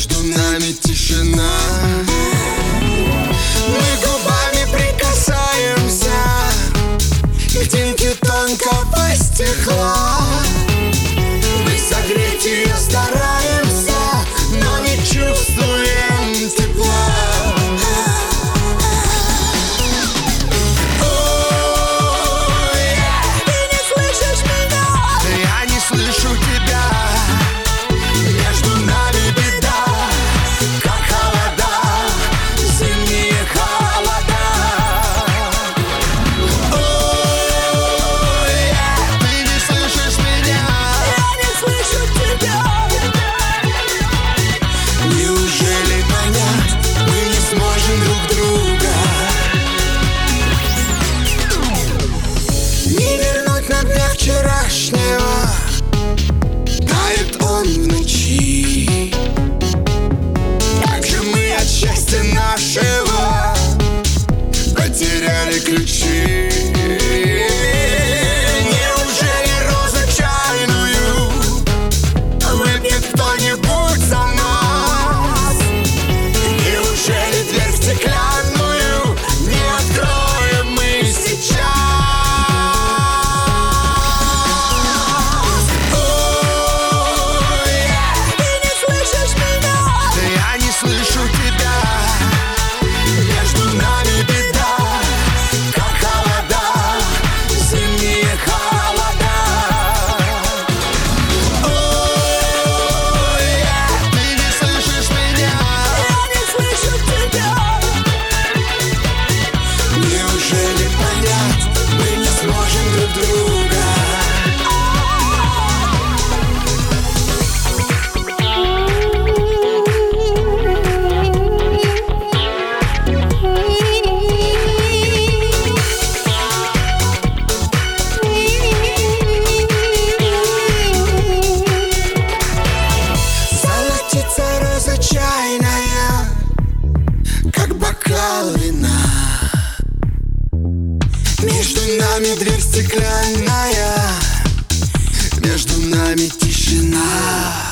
Между нами тишина. Мы губами прикасаемся к тонке тонкого стекла. Мы согреть ее стараемся, но не чувствуем тепла. Вчерашнего тает он в ночи. Как же мы от счастья нашего потеряли ключи. Неужели розу чайную выпьет кто-нибудь за нас? Неужели дверь стеклянную не откроем мы сейчас? Слышу тебя, между нами беда, как холода, зимние холода. Ты не слышишь меня, я не слышу тебя. Неужели понять мы не сможем друг друга? Чайная, как бокал вина. Между нами дверь стеклянная, между нами тишина.